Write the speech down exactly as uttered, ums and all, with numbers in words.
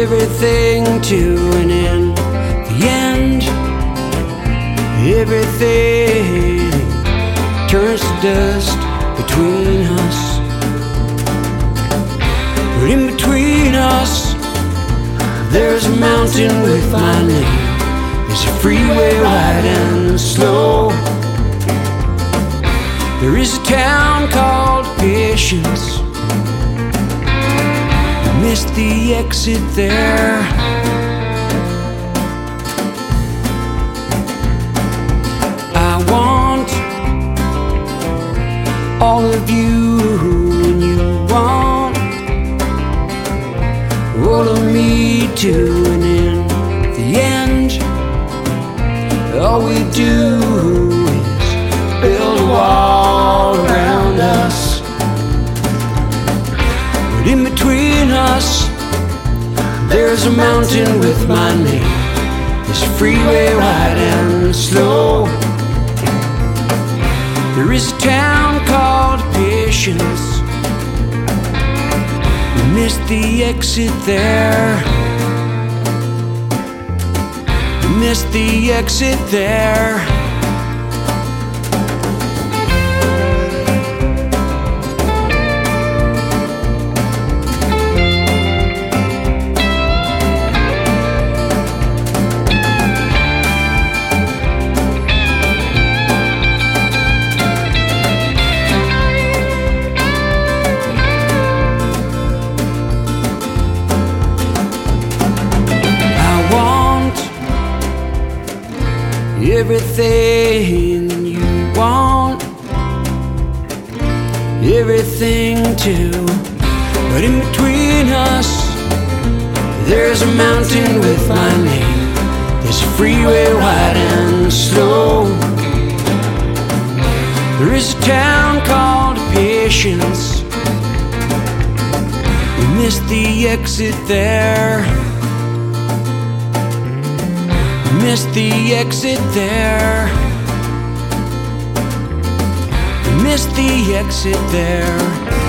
everything to an end. The end, everything turns to dust between us. But in between us, there's a mountain with my name. There's a freeway wide and slow. There is a town called Patience. I missed the exit there. I want all of you, and you want all of me to an end. The end, all we do is build a wall around us. But in between us, there's a mountain with my name. There's a freeway wide and slow. There is a town called Patience. We missed the exit there. We missed the exit there. Everything you want, everything too. But in between us, there's a mountain with my name. There's a freeway wide and slow. There is a town called Patience. We missed the exit there. Missed the exit there. Missed the exit there.